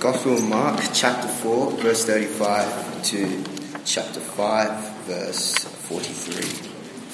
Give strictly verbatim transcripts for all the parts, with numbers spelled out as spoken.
Gospel of Mark, chapter four, verse thirty-five to chapter five, verse forty-three.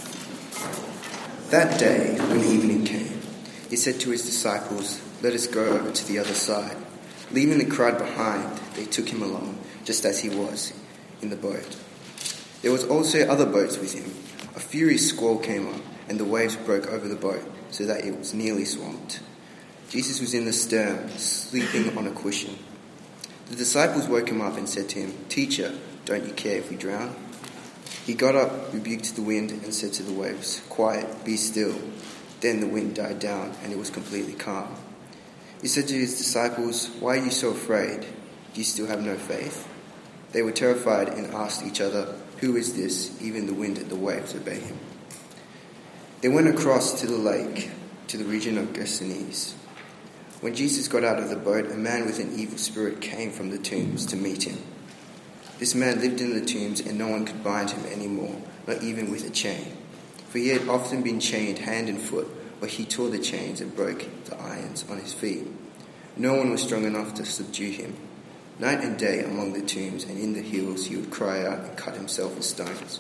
That day, when evening came, he said to his disciples, "Let us go over to the other side." Leaving the crowd behind, they took him along, just as he was, in the boat. There was also other boats with him. A furious squall came up, and the waves broke over the boat, so that it was nearly swamped. Jesus was in the stern, sleeping on a cushion. The disciples woke him up and said to him, "Teacher, don't you care if we drown?" He got up, rebuked the wind, and said to the waves, "Quiet, be still." Then the wind died down, and it was completely calm. He said to his disciples, "Why are you so afraid? Do you still have no faith?" They were terrified and asked each other, "Who is this? Even the wind and the waves obey him." They went across to the lake, to the region of Gerasenes. When Jesus got out of the boat, a man with an evil spirit came from the tombs to meet him. This man lived in the tombs, and no one could bind him anymore, not even with a chain. For he had often been chained hand and foot, but he tore the chains and broke the irons on his feet. No one was strong enough to subdue him. Night and day among the tombs and in the hills he would cry out and cut himself with stones.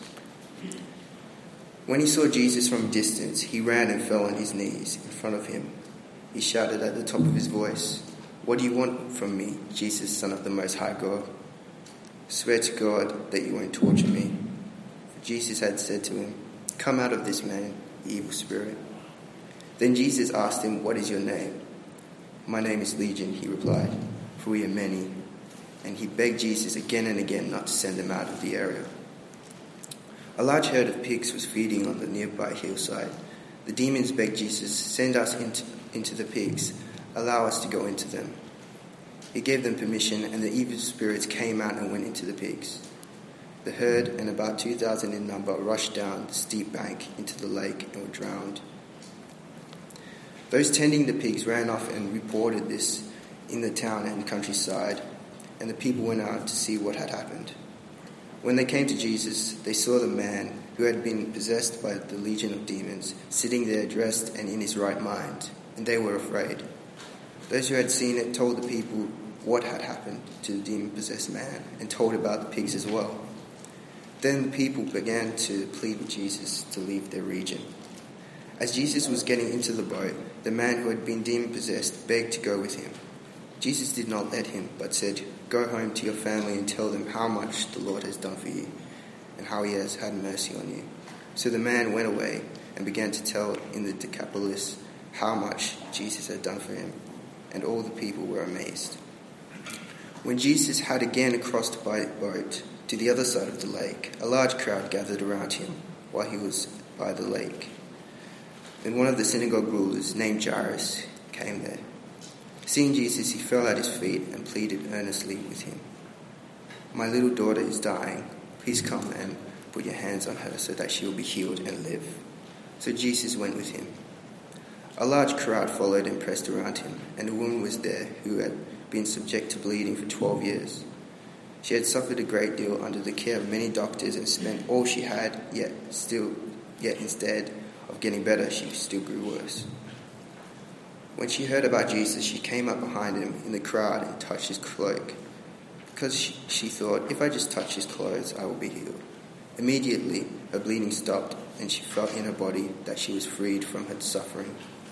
When he saw Jesus from a distance, he ran and fell on his knees in front of him. He shouted at the top of his voice, "What do you want from me, Jesus, Son of the Most High God? Swear to God that you won't torture me." For Jesus had said to him, "Come out of this man, you evil spirit." Then Jesus asked him, "What is your name?" "My name is Legion," he replied, "for we are many." And he begged Jesus again and again not to send them out of the area. A large herd of pigs was feeding on the nearby hillside. The demons begged Jesus, "Send us into, into the pigs. Allow us to go into them." He gave them permission, and the evil spirits came out and went into the pigs. The herd, and about two thousand in number, rushed down the steep bank into the lake and were drowned. Those tending the pigs ran off and reported this in the town and countryside, and the people went out to see what had happened. When they came to Jesus, they saw the man who had been possessed by the legion of demons sitting there dressed and in his right mind, and they were afraid. Those who had seen it told the people what had happened to the demon-possessed man and told about the pigs as well. Then the people began to plead with Jesus to leave their region. As Jesus was getting into the boat, the man who had been demon-possessed begged to go with him. Jesus did not let him, but said, "Go home to your family and tell them how much the Lord has done for you and how he has had mercy on you." So the man went away and began to tell in the Decapolis how much Jesus had done for him, and all the people were amazed. When Jesus had again crossed by boat to the other side of the lake, a large crowd gathered around him while he was by the lake. Then one of the synagogue rulers, named Jairus, came there. Seeing Jesus, he fell at his feet and pleaded earnestly with him. "My little daughter is dying. Please come and put your hands on her so that she will be healed and live." So Jesus went with him. A large crowd followed and pressed around him, and a woman was there who had been subject to bleeding for twelve years. She had suffered a great deal under the care of many doctors and spent all she had, yet still, yet instead of getting better, she still grew worse. When she heard about Jesus, she came up behind him in the crowd and touched his cloak, because she, she thought, "If I just touch his clothes, I will be healed." Immediately, her bleeding stopped, and she felt in her body that she was freed from her suffering.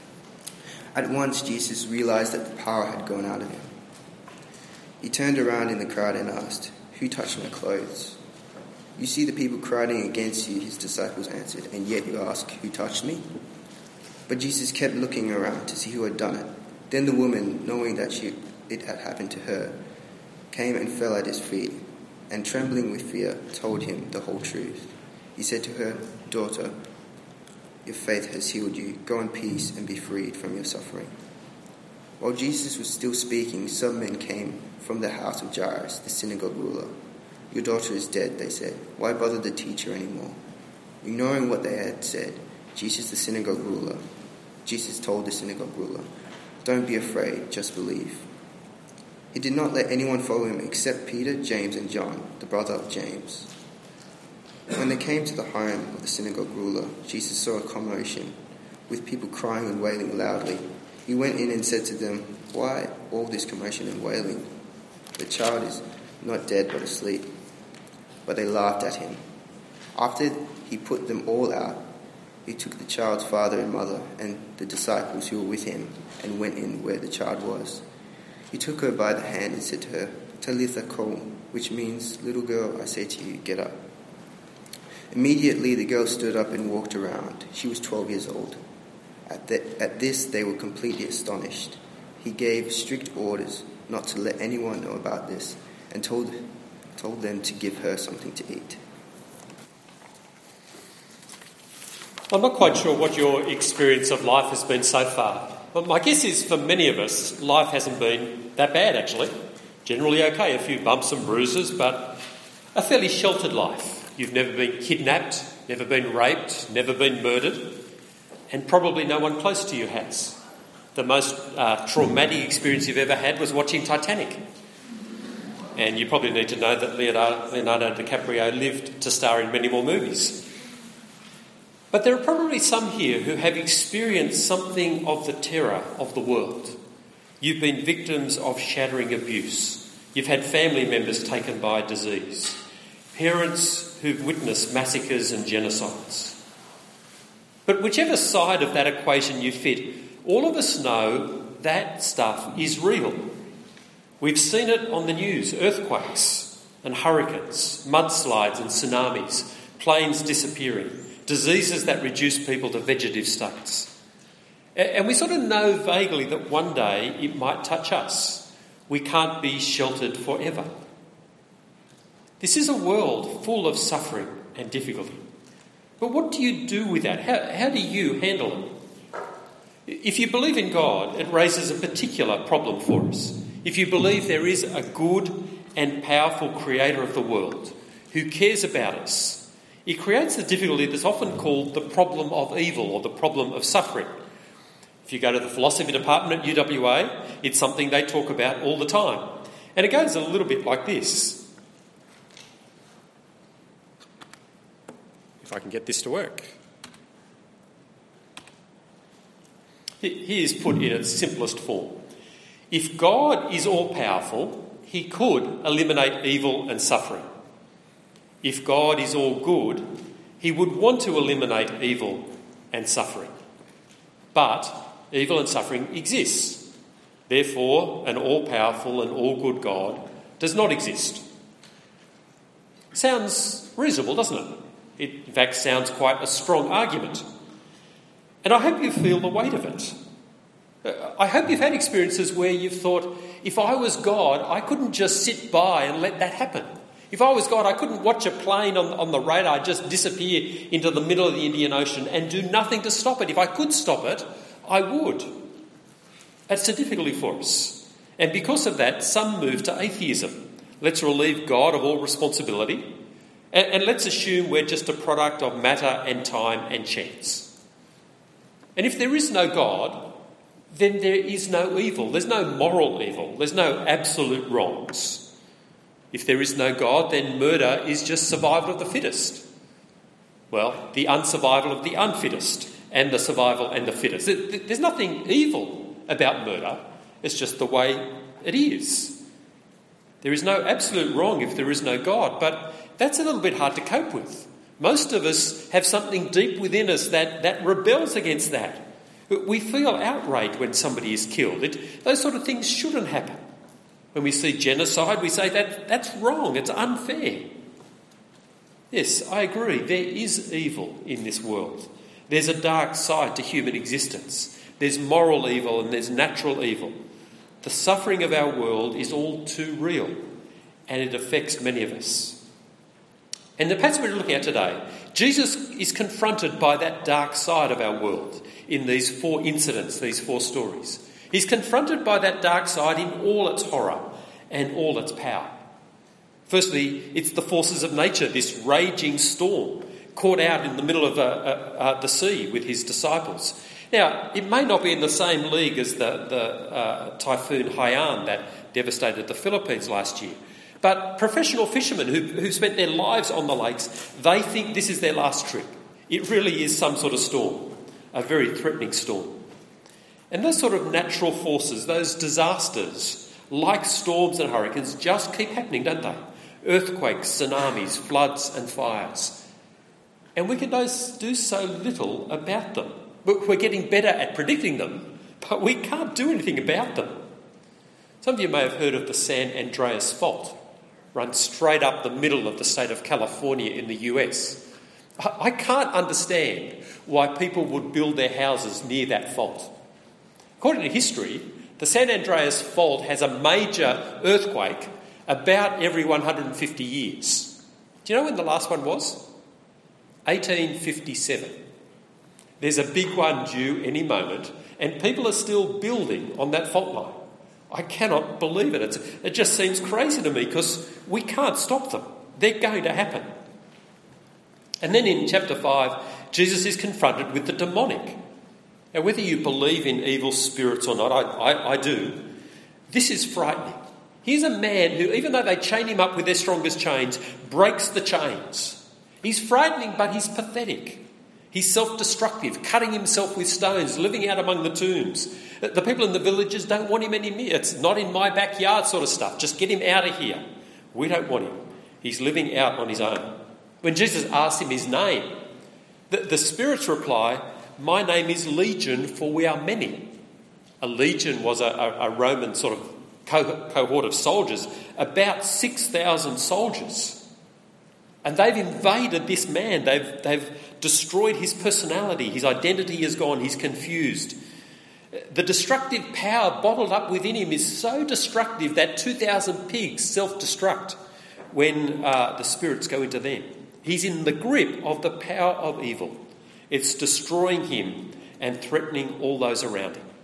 At once, Jesus realized that the power had gone out of him. He turned around in the crowd and asked, "Who touched my clothes?" "You see the people crowding against you," his disciples answered, "and yet you ask, 'Who touched me?'" But Jesus kept looking around to see who had done it. Then the woman, knowing that she, it had happened to her, came and fell at his feet, and trembling with fear, told him the whole truth. He said to her, "Daughter, your faith has healed you. Go in peace and be freed from your suffering." While Jesus was still speaking, some men came from the house of Jairus, the synagogue ruler. "Your daughter is dead," they said. "Why bother the teacher anymore?" Ignoring what they had said, Jesus, the synagogue ruler, Jesus told the synagogue ruler, "Don't be afraid, just believe." He did not let anyone follow him except Peter, James, and John, the brother of James. When they came to the home of the synagogue ruler, Jesus saw a commotion, with people crying and wailing loudly. He went in and said to them, "Why all this commotion and wailing? the child is not dead but asleep." But they laughed at him. After he put them all out, he took the child's father and mother and the disciples who were with him and went in where the child was. He took her by the hand and said to her, "Talitha koum," which means, "Little girl, I say to you, get up." Immediately the girl stood up and walked around. She was twelve years old. At, the, at this they were completely astonished. He gave strict orders not to let anyone know about this and told, told them to give her something to eat. I'm not quite sure what your experience of life has been so far, but my guess is for many of us, life hasn't been that bad actually. Generally okay, a few bumps and bruises, but a fairly sheltered life. You've never been kidnapped, never been raped, never been murdered, and probably no one close to you has. The most uh, traumatic experience you've ever had was watching Titanic. And you probably need to know that Leonardo, Leonardo DiCaprio lived to star in many more movies. But there are probably some here who have experienced something of the terror of the world. You've been victims of shattering abuse. You've had family members taken by disease. Parents who've witnessed massacres and genocides. But whichever side of that equation you fit, all of us know that stuff is real. We've seen it on the news: earthquakes and hurricanes, mudslides and tsunamis, planes disappearing, diseases that reduce people to vegetative states. And we sort of know vaguely that one day it might touch us. We can't be sheltered forever. This is a world full of suffering and difficulty. But what do you do with that? How, how do you handle it? If you believe in God, it raises a particular problem for us. If you believe there is a good and powerful creator of the world who cares about us, it creates the difficulty that's often called the problem of evil or the problem of suffering. If you go to the philosophy department at U W A, it's something they talk about all the time. And it goes a little bit like this. If I can get this to work. Here's put in its simplest form. If God is all-powerful, he could eliminate evil and suffering. If God is all good, he would want to eliminate evil and suffering. But evil and suffering exists. Therefore, an all-powerful and all-good God does not exist. Sounds reasonable, doesn't it? It, in fact, sounds quite a strong argument. And I hope you feel the weight of it. I hope you've had experiences where you've thought, if I was God, I couldn't just sit by and let that happen. If I was God, I couldn't watch a plane on, on the radar just disappear into the middle of the Indian Ocean and do nothing to stop it. If I could stop it, I would. That's a difficulty for us. And because of that, some move to atheism. Let's relieve God of all responsibility. And, and let's assume we're just a product of matter and time and chance. And if there is no God, then there is no evil. There's no moral evil. There's no absolute wrongs. If there is no God, then murder is just survival of the fittest. Well, the unsurvival of the unfittest and the survival and the fittest. There's nothing evil about murder. It's just the way it is. There is no absolute wrong if there is no God, but that's a little bit hard to cope with. Most of us have something deep within us that, that rebels against that. We feel outraged when somebody is killed. It, those sort of things shouldn't happen. When we see genocide, we say that that's wrong, it's unfair. Yes, I agree, there is evil in this world. There's a dark side to human existence. There's moral evil and there's natural evil. The suffering of our world is all too real, and it affects many of us. And the passage we're looking at today, Jesus is confronted by that dark side of our world in these four incidents, these four stories. He's confronted by that dark side in all its horror and all its power. Firstly, it's the forces of nature, this raging storm caught out in the middle of uh, uh, uh, the sea with his disciples. Now, it may not be in the same league as the, the uh, typhoon Haiyan that devastated the Philippines last year. But professional fishermen who, who spent their lives on the lakes, they think this is their last trip. It really is some sort of storm, a very threatening storm. And those sort of natural forces, those disasters, like storms and hurricanes, just keep happening, don't they? Earthquakes, tsunamis, floods and fires. And we can do so little about them. We're getting better at predicting them, but we can't do anything about them. Some of you may have heard of the San Andreas Fault, runs straight up the middle of the state of California in the U S. I can't understand why people would build their houses near that fault. According to history, the San Andreas Fault has a major earthquake about every one hundred fifty years. Do you know when the last one was? eighteen fifty-seven. There's a big one due any moment, and people are still building on that fault line. I cannot believe it. It's, it just seems crazy to me because we can't stop them. They're going to happen. And then in chapter five, Jesus is confronted with the demonic. Now, whether you believe in evil spirits or not, I, I, I do, this is frightening. Here's a man who, even though they chain him up with their strongest chains, breaks the chains. He's frightening, but he's pathetic. He's self-destructive, cutting himself with stones, living out among the tombs. The people in the villages don't want him anymore. It's not in my backyard sort of stuff. Just get him out of here. We don't want him. He's living out on his own. When Jesus asks him his name, the, the spirits reply, "My name is Legion, for we are many." A legion was a, a, a Roman sort of co- cohort of soldiers, about six thousand soldiers. And they've invaded this man. They've, they've destroyed his personality. His identity is gone. He's confused. The destructive power bottled up within him is so destructive that two thousand pigs self-destruct when uh, the spirits go into them. He's in the grip of the power of evil. It's destroying him and threatening all those around him.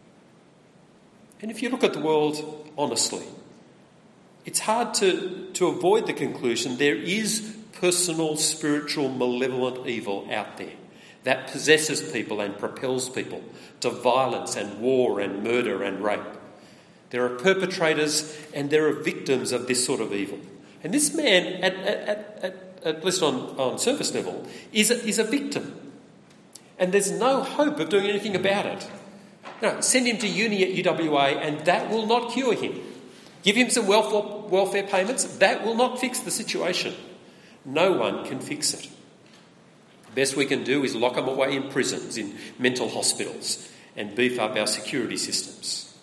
And if you look at the world honestly, it's hard to, to avoid the conclusion there is personal, spiritual, malevolent evil out there that possesses people and propels people to violence and war and murder and rape. There are perpetrators and there are victims of this sort of evil. And this man, at, at, at, at least on, on surface level, is a, is a victim. And there's no hope of doing anything about it. No, send him to uni at U W A and that will not cure him. Give him some welfare, welfare payments, that will not fix the situation. No one can fix it. The best we can do is lock them away in prisons, in mental hospitals, and beef up our security systems.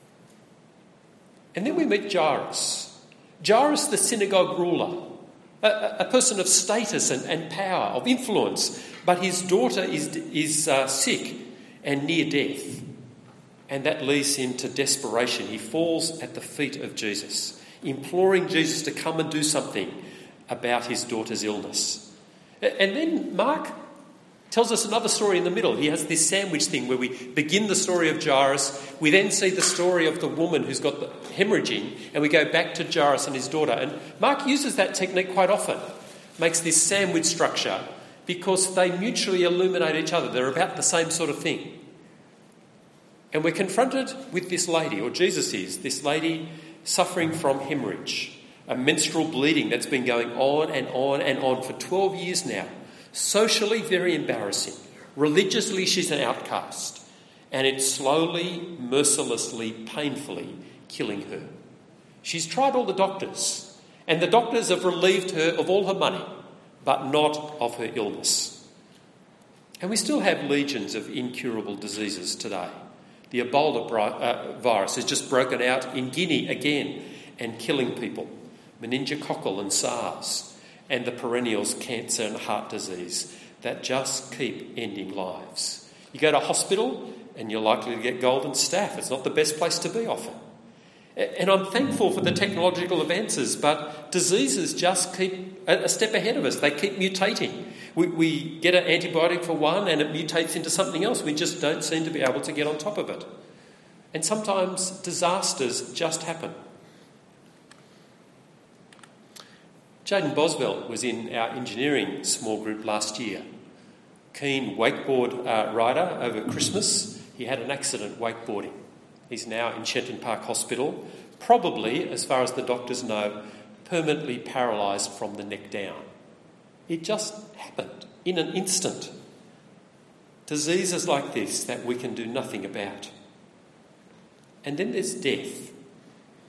And then we meet Jairus. Jairus, the synagogue ruler, a, a person of status and, and power, of influence, but his daughter is, is uh, sick and near death. And that leads him to desperation. He falls at the feet of Jesus, imploring Jesus to come and do something about his daughter's illness. And then Mark tells us another story in the middle. He has this sandwich thing where we begin the story of Jairus, we then see the story of the woman who's got the hemorrhaging, and we go back to Jairus and his daughter. And Mark uses that technique quite often, makes this sandwich structure, because they mutually illuminate each other. They're about the same sort of thing. And we're confronted with this lady, or Jesus is, this lady suffering from hemorrhage, a menstrual bleeding that's been going on and on and on for twelve years now. Socially very embarrassing. Religiously she's an outcast. And it's slowly, mercilessly, painfully killing her. She's tried all the doctors, and the doctors have relieved her of all her money, but not of her illness. And we still have legions of incurable diseases today. The Ebola uh, virus has just broken out in Guinea again and killing people. Meningococcal and SARS, and the perennials cancer and heart disease that just keep ending lives. You go to hospital and you're likely to get golden staph. It's not the best place to be often. And I'm thankful for the technological advances, but diseases just keep a step ahead of us. They keep mutating. We, we get an antibiotic for one and it mutates into something else. We just don't seem to be able to get on top of it. And sometimes disasters just happen. Jaden Boswell was in our engineering small group last year. Keen wakeboard uh, rider over Christmas. He had an accident wakeboarding. He's now in Shenton Park Hospital, probably, as far as the doctors know, permanently paralysed from the neck down. It just happened in an instant. Diseases like this that we can do nothing about. And then there's death.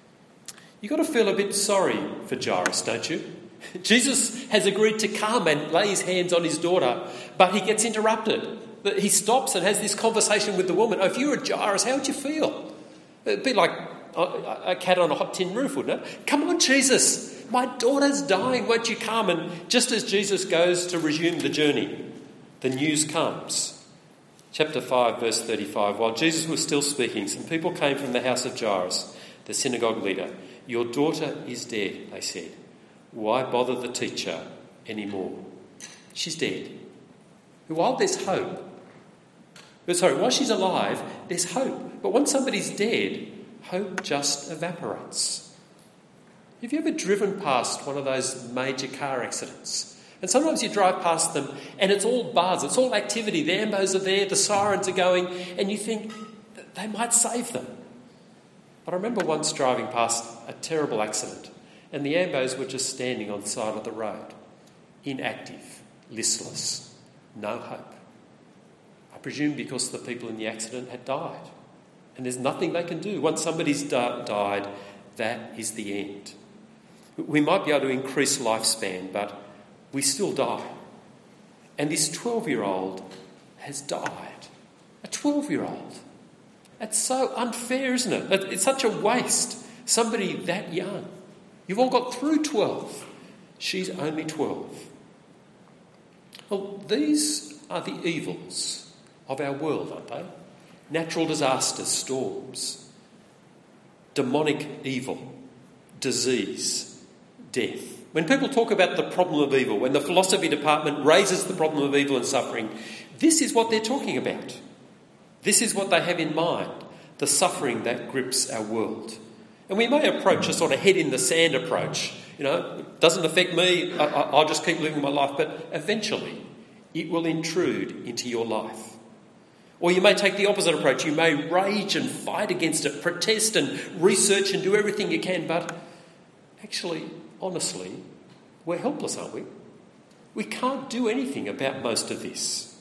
You've got to feel a bit sorry for Jairus, don't you? Jesus has agreed to come and lay his hands on his daughter, but he gets interrupted. He stops and has this conversation with the woman. Oh, if you were Jairus, how would you feel? It'd be like a cat on a hot tin roof, wouldn't it? Come on, Jesus, my daughter's dying, won't you come? And just as Jesus goes to resume the journey, the news comes. Chapter five, verse thirty-five. While Jesus was still speaking, some people came from the house of Jairus, the synagogue leader. Your daughter is dead, they said. Why bother the teacher anymore? She's dead. While there's hope, sorry, while she's alive, there's hope. But once somebody's dead, hope just evaporates. Have you ever driven past one of those major car accidents? And sometimes you drive past them and it's all buzz, it's all activity. The ambos are there, the sirens are going, and you think that they might save them. But I remember once driving past a terrible accident and the ambos were just standing on the side of the road, inactive, listless, no hope. I presume because the people in the accident had died. And there's nothing they can do. Once somebody's di- died, that is the end. We might be able to increase lifespan, but we still die. And this twelve-year-old has died. A twelve-year-old. That's so unfair, isn't it? It's such a waste. Somebody that young. You've all got through twelve. She's only twelve. Well, these are the evils of our world, aren't they? Natural disasters, storms, demonic evil, disease, death. When people talk about the problem of evil, when the philosophy department raises the problem of evil and suffering, this is what they're talking about. This is what they have in mind, the suffering that grips our world. And we may approach a sort of head in the sand approach. You know, it doesn't affect me, I, I'll just keep living my life. But eventually, it will intrude into your life. Or you may take the opposite approach. You may rage and fight against it, protest and research and do everything you can. But actually, honestly, we're helpless, aren't we? We can't do anything about most of this.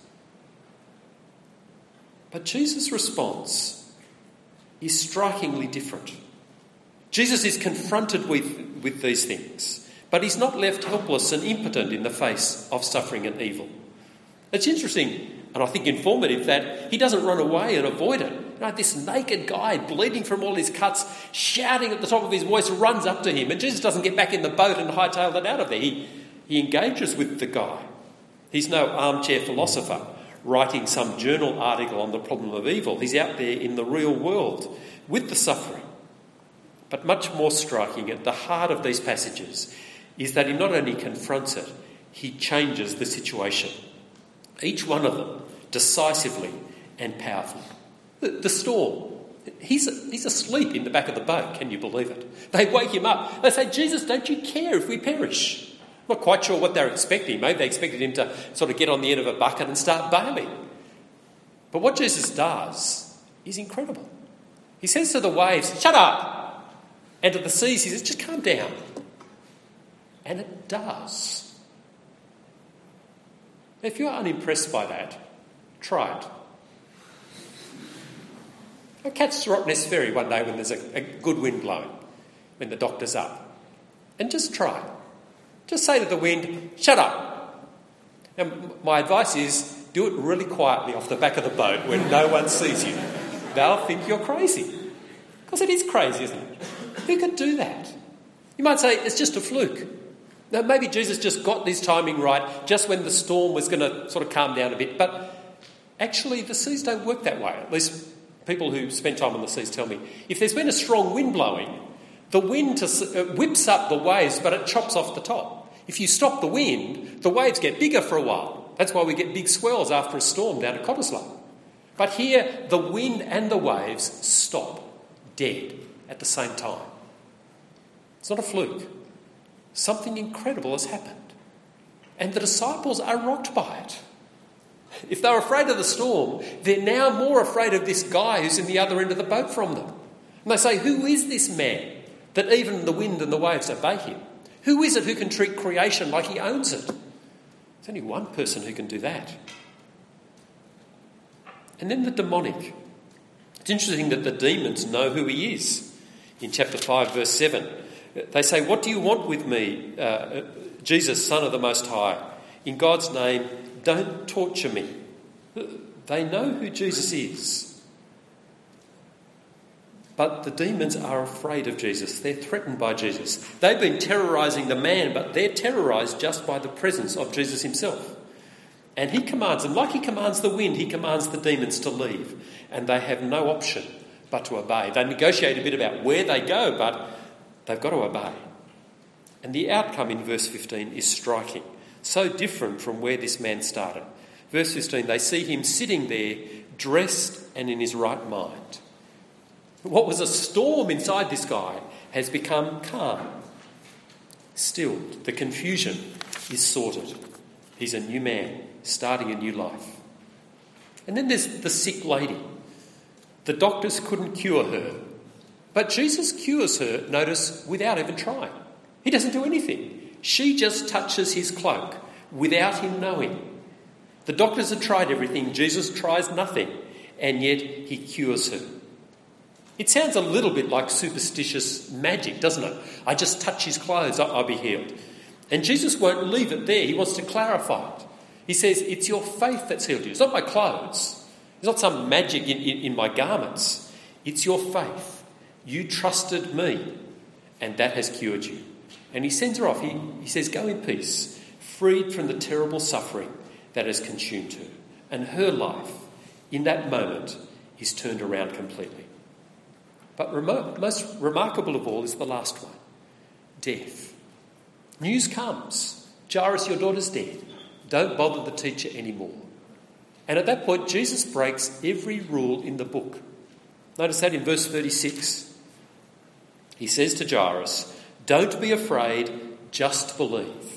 But Jesus' response is strikingly different. Jesus is confronted with, with these things, but he's not left helpless and impotent in the face of suffering and evil. It's interesting, and I think informative, that he doesn't run away and avoid it. You know, this naked guy, bleeding from all his cuts, shouting at the top of his voice, runs up to him, and Jesus doesn't get back in the boat and hightail it out of there. He, he engages with the guy. He's no armchair philosopher writing some journal article on the problem of evil. He's out there in the real world with the suffering. But much more striking at the heart of these passages is that he not only confronts it, he changes the situation. Each one of them decisively and powerfully. The, the storm, he's, he's asleep in the back of the boat, can you believe it? They wake him up. They say, Jesus, don't you care if we perish? I'm not quite sure what they're expecting. Maybe they expected him to sort of get on the end of a bucket and start bailing. But what Jesus does is incredible. He says to the waves, shut up! And to the seas, he says, just calm down. And it does. If you're unimpressed by that, try it. I catch Rottnest Ferry one day when there's a, a good wind blowing, when the doctor's up. And just try it. Just say to the wind, shut up. And my advice is, do it really quietly off the back of the boat when no one sees you. They'll think you're crazy. Because it is crazy, isn't it? Who could do that? You might say it's just a fluke. Now, maybe Jesus just got this timing right just when the storm was going to sort of calm down a bit. But actually, the seas don't work that way. At least people who spend time on the seas tell me. If there's been a strong wind blowing, the wind to, uh, whips up the waves, but it chops off the top. If you stop the wind, the waves get bigger for a while. That's why we get big swells after a storm down at Cottesloe. But here, the wind and the waves stop dead at the same time. It's not a fluke. Something incredible has happened. And the disciples are rocked by it. If they're afraid of the storm, they're now more afraid of this guy who's in the other end of the boat from them. And they say, who is this man that even the wind and the waves obey him? Who is it who can treat creation like he owns it? There's only one person who can do that. And then the demonic. It's interesting that the demons know who he is. In chapter five, verse seven, They say, "What do you want with me, uh, Jesus, Son of the Most High? In God's name, don't torture me." They know who Jesus is. But the demons are afraid of Jesus. They're threatened by Jesus. They've been terrorising the man, but they're terrorised just by the presence of Jesus himself. And he commands them, like he commands the wind, he commands the demons to leave. And they have no option but to obey. They negotiate a bit about where they go, but they've got to obey. And the outcome in verse fifteen is striking, so different from where this man started. Verse fifteen, they see him sitting there, dressed and in his right mind. What was a storm inside this guy has become calm, stilled. The confusion is sorted. He's a new man, starting a new life. And then there's the sick lady. The doctors couldn't cure her, but Jesus cures her, notice, without even trying. He doesn't do anything. She just touches his cloak without him knowing. The doctors had tried everything. Jesus tries nothing, and yet he cures her. It sounds a little bit like superstitious magic, doesn't it? I just touch his clothes, I'll be healed. And Jesus won't leave it there. He wants to clarify it. He says, it's your faith that's healed you. It's not my clothes. It's not some magic in, in, in my garments. It's your faith. You trusted me, and that has cured you. And he sends her off. He, he says, go in peace, freed from the terrible suffering that has consumed her. And her life, in that moment, is turned around completely. But remo- most remarkable of all is the last one, death. News comes. Jairus, your daughter's dead. Don't bother the teacher anymore. And at that point, Jesus breaks every rule in the book. Notice that in verse thirty-six. He says to Jairus, don't be afraid, just believe.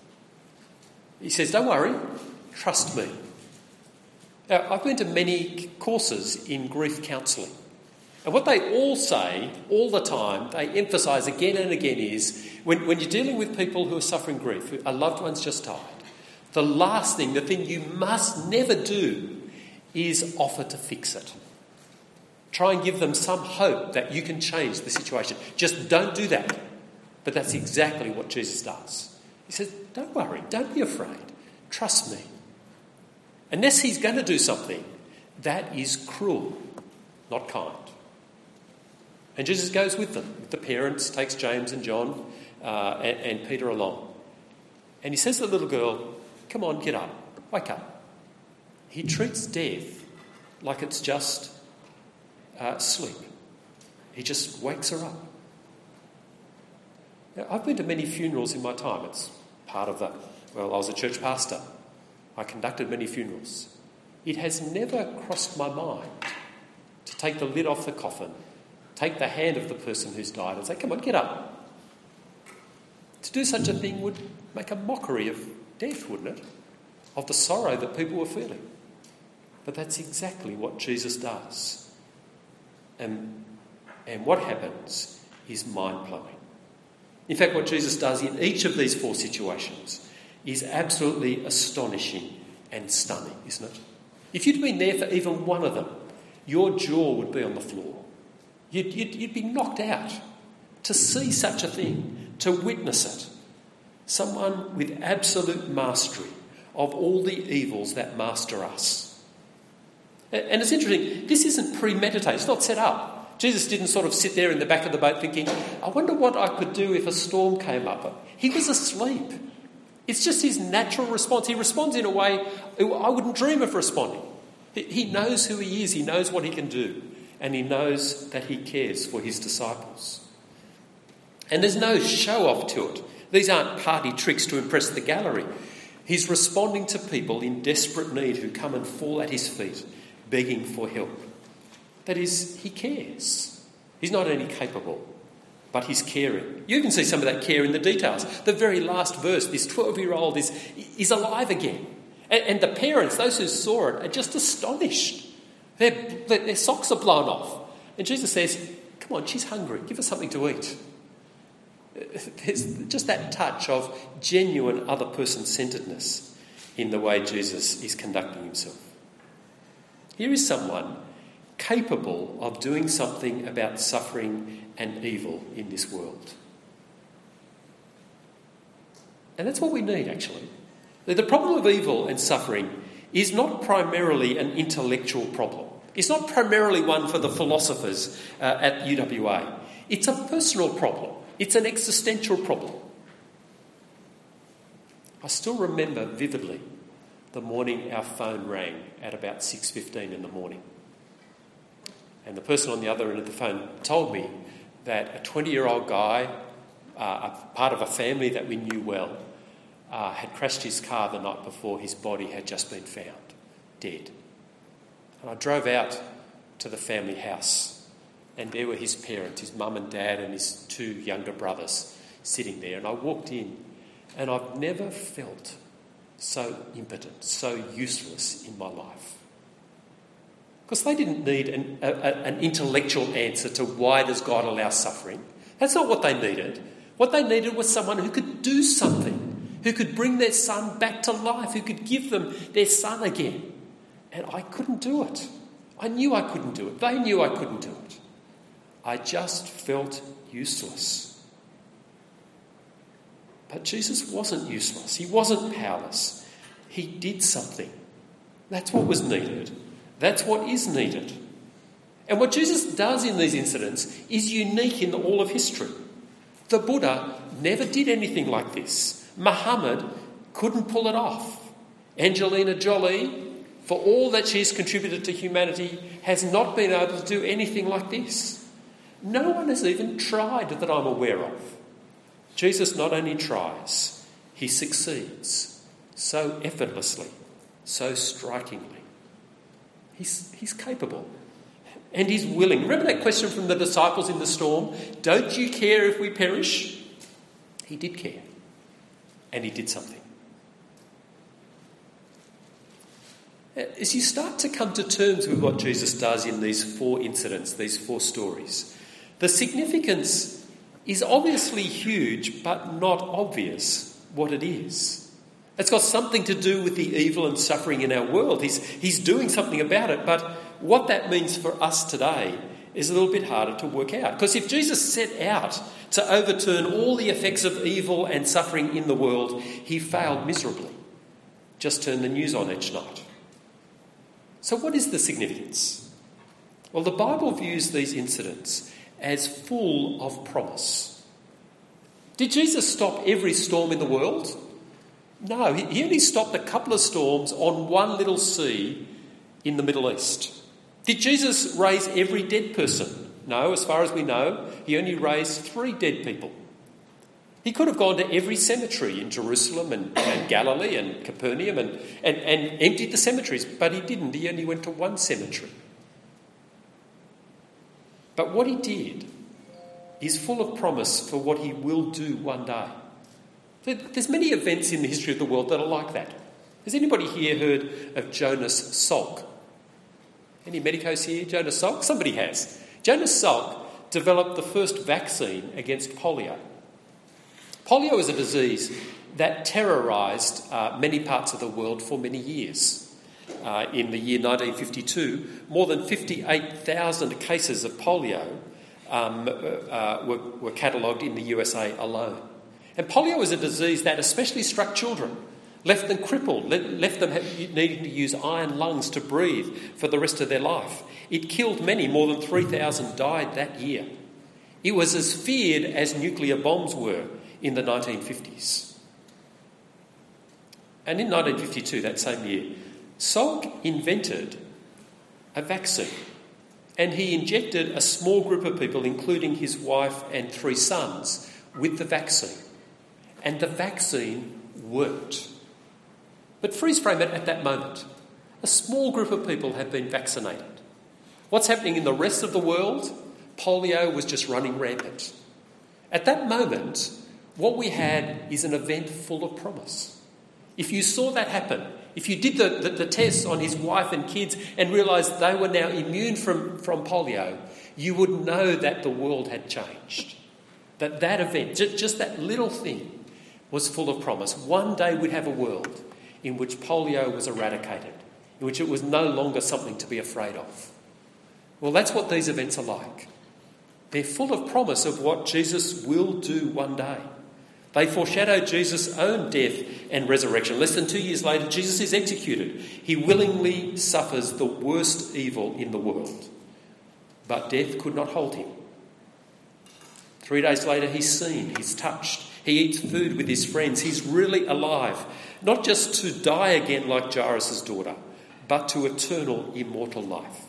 He says, don't worry, trust me. Now, I've been to many courses in grief counselling. And what they all say, all the time, they emphasise again and again is, when, when you're dealing with people who are suffering grief, a loved one's just died, the last thing, the thing you must never do is offer to fix it. Try and give them some hope that you can change the situation. Just don't do that. But that's exactly what Jesus does. He says, don't worry, don't be afraid, trust me. Unless he's going to do something, that is cruel, not kind. And Jesus goes with them, with the parents, takes James and John uh, and, and Peter along. And he says to the little girl, come on, get up, wake up. He treats death like it's just uh, sleep. He just wakes her up. Now, I've been to many funerals in my time. It's part of the, well, I was a church pastor. I conducted many funerals. It has never crossed my mind to take the lid off the coffin, take the hand of the person who's died and say, come on, get up. To do such a thing would make a mockery of death, wouldn't it? Of the sorrow that people were feeling. But that's exactly what Jesus does. And, and what happens is mind-blowing. In fact, what Jesus does in each of these four situations is absolutely astonishing and stunning, isn't it? If you'd been there for even one of them, your jaw would be on the floor. You'd, you'd, you'd be knocked out to see such a thing, to witness it. Someone with absolute mastery of all the evils that master us. And it's interesting, this isn't premeditated, it's not set up. Jesus didn't sort of sit there in the back of the boat thinking, I wonder what I could do if a storm came up. He was asleep. It's just his natural response. He responds in a way I wouldn't dream of responding. He knows who he is, he knows what he can do, and he knows that he cares for his disciples. And there's no show-off to it. These aren't party tricks to impress the gallery. He's responding to people in desperate need who come and fall at his feet, begging for help. That is, he cares. He's not only capable, but he's caring. You can see some of that care in the details. The very last verse, this twelve-year-old is, is alive again. And, and the parents, those who saw it, are just astonished. Their, their socks are blown off. And Jesus says, come on, she's hungry. Give her something to eat. There's just that touch of genuine other person-centeredness in the way Jesus is conducting himself. Here is someone capable of doing something about suffering and evil in this world. And that's what we need, actually. The problem of evil and suffering is not primarily an intellectual problem. It's not primarily one for the philosophers uh, at U W A. It's a personal problem. It's an existential problem. I still remember vividly the morning our phone rang at about six fifteen in the morning. And the person on the other end of the phone told me that a twenty-year-old guy, uh, a part of a family that we knew well, uh, had crashed his car the night before. His body had just been found, dead. And I drove out to the family house, and there were his parents, his mum and dad and his two younger brothers sitting there. And I walked in, and I've never felt so impotent, so useless in my life. Because they didn't need an, a, an intellectual answer to why does God allow suffering. That's not what they needed. What they needed was someone who could do something, who could bring their son back to life, who could give them their son again. And I couldn't do it. I knew I couldn't do it. They knew I couldn't do it. I just felt useless. But Jesus wasn't useless. He wasn't powerless. He did something. That's what was needed. That's what is needed. And what Jesus does in these incidents is unique in all of history. The Buddha never did anything like this. Muhammad couldn't pull it off. Angelina Jolie, for all that she's contributed to humanity, has not been able to do anything like this. No one has even tried that I'm aware of. Jesus not only tries, he succeeds so effortlessly, so strikingly. He's, he's capable and he's willing. Remember that question from the disciples in the storm? Don't you care if we perish? He did care, and he did something. As you start to come to terms with what Jesus does in these four incidents, these four stories, the significance is obviously huge, but not obvious what it is. It's got something to do with the evil and suffering in our world. He's, he's doing something about it, but what that means for us today is a little bit harder to work out. Because if Jesus set out to overturn all the effects of evil and suffering in the world, he failed miserably. Just turn the news on each night. So what is the significance? Well, the Bible views these incidents as full of promise. Did Jesus stop every storm in the world? No, he only stopped a couple of storms on one little sea in the Middle East. Did Jesus raise every dead person? No, as far as we know, he only raised three dead people. He could have gone to every cemetery in Jerusalem and, and Galilee and Capernaum and, and, and emptied the cemeteries, but he didn't. He only went to one cemetery. But what he did is full of promise for what he will do one day. There's many events in the history of the world that are like that. Has anybody here heard of Jonas Salk? Any medicos here? Jonas Salk? Somebody has. Jonas Salk developed the first vaccine against polio. Polio is a disease that terrorised uh, many parts of the world for many years. Uh, in the year nineteen fifty-two, more than fifty-eight thousand cases of polio um, uh, were, were catalogued in the U S A alone. And polio is a disease that especially struck children, left them crippled, left them needing to use iron lungs to breathe for the rest of their life. It killed many, more than three thousand died that year. It was as feared as nuclear bombs were in the nineteen fifties. And in nineteen fifty-two, that same year, Salk invented a vaccine, and he injected a small group of people, including his wife and three sons, with the vaccine. And the vaccine worked. But freeze frame it at that moment. A small group of people have been vaccinated. What's happening in the rest of the world? Polio was just running rampant. At that moment, what we had is an event full of promise. If you saw that happen, if you did the, the, the tests on his wife and kids and realised they were now immune from, from polio, you would know that the world had changed. That that event, just, just that little thing, was full of promise. One day we'd have a world in which polio was eradicated, in which it was no longer something to be afraid of. Well, that's what these events are like. They're full of promise of what Jesus will do one day. They foreshadow Jesus' own death and resurrection. Less than two years later, Jesus is executed. He willingly suffers the worst evil in the world. But death could not hold him. Three days later, he's seen, he's touched. He eats food with his friends. He's really alive. Not just to die again like Jairus' daughter, but to eternal, immortal life.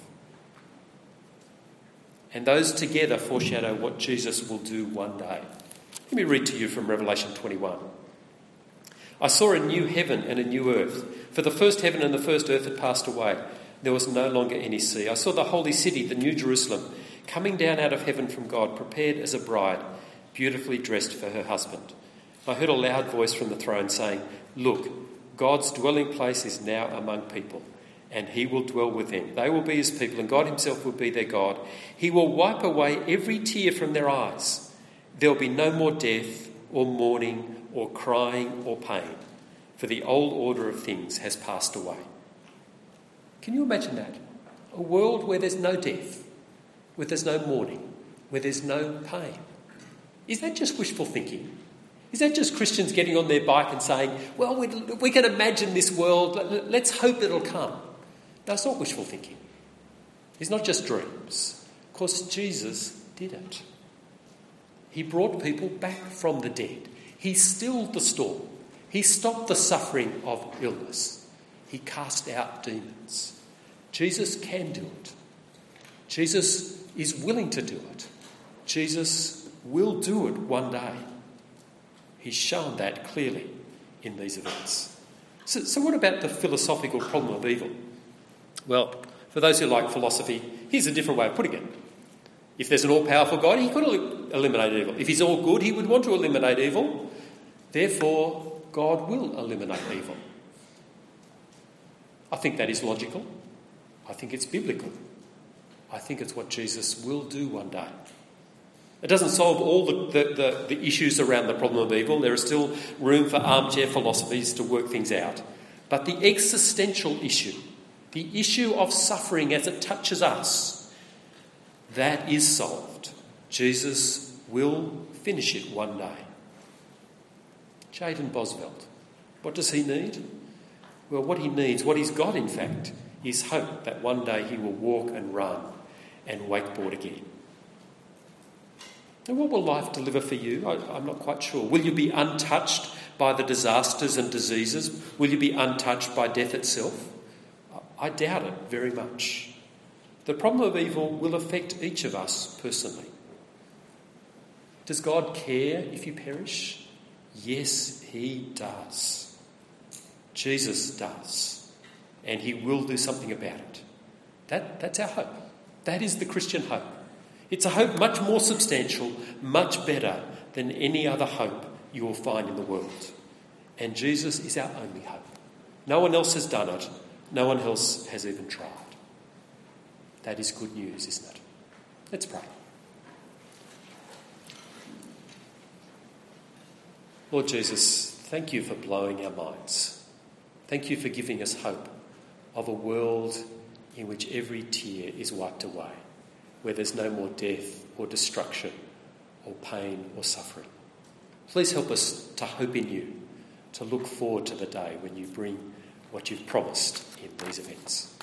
And those together foreshadow what Jesus will do one day. Let me read to you from Revelation twenty-one. I saw a new heaven and a new earth, for the first heaven and the first earth had passed away. There was no longer any sea. I saw the holy city, the new Jerusalem, coming down out of heaven from God, prepared as a bride, beautifully dressed for her husband. I heard a loud voice from the throne saying, "Look, God's dwelling place is now among people, and he will dwell with them. They will be his people, and God himself will be their God. He will wipe away every tear from their eyes. There will be no more death or mourning or crying or pain, for the old order of things has passed away." Can you imagine that? A world where there's no death, where there's no mourning, where there's no pain. Is that just wishful thinking? Is that just Christians getting on their bike and saying, well, we, we can imagine this world, let's hope it'll come? No, it's not wishful thinking. It's not just dreams. Of course, Jesus did it. He brought people back from the dead. He stilled the storm. He stopped the suffering of illness. He cast out demons. Jesus can do it. Jesus is willing to do it. Jesus will do it one day. He's shown that clearly in these events. So, so what about the philosophical problem of evil? Well, for those who like philosophy, here's a different way of putting it. If there's an all-powerful God, he could eliminate evil. If he's all good, he would want to eliminate evil. Therefore, God will eliminate evil. I think that is logical. I think it's biblical. I think it's what Jesus will do one day. It doesn't solve all the, the, the, the issues around the problem of evil. There is still room for armchair philosophies to work things out. But the existential issue, the issue of suffering as it touches us, that is solved. Jesus will finish it one day. Jayden Bosveld, what does he need? Well, what he needs, what he's got in fact, is hope that one day he will walk and run and wakeboard again. And what will life deliver for you? I, I'm not quite sure. Will you be untouched by the disasters and diseases? Will you be untouched by death itself? I doubt it very much. The problem of evil will affect each of us personally. Does God care if you perish? Yes, he does. Jesus does. And he will do something about it. That, that's our hope. That is the Christian hope. It's a hope much more substantial, much better than any other hope you will find in the world. And Jesus is our only hope. No one else has done it. No one else has even tried. That is good news, isn't it? Let's pray. Lord Jesus, thank you for blowing our minds. Thank you for giving us hope of a world in which every tear is wiped away, where there's no more death or destruction or pain or suffering. Please help us to hope in you, to look forward to the day when you bring what you've promised in these events.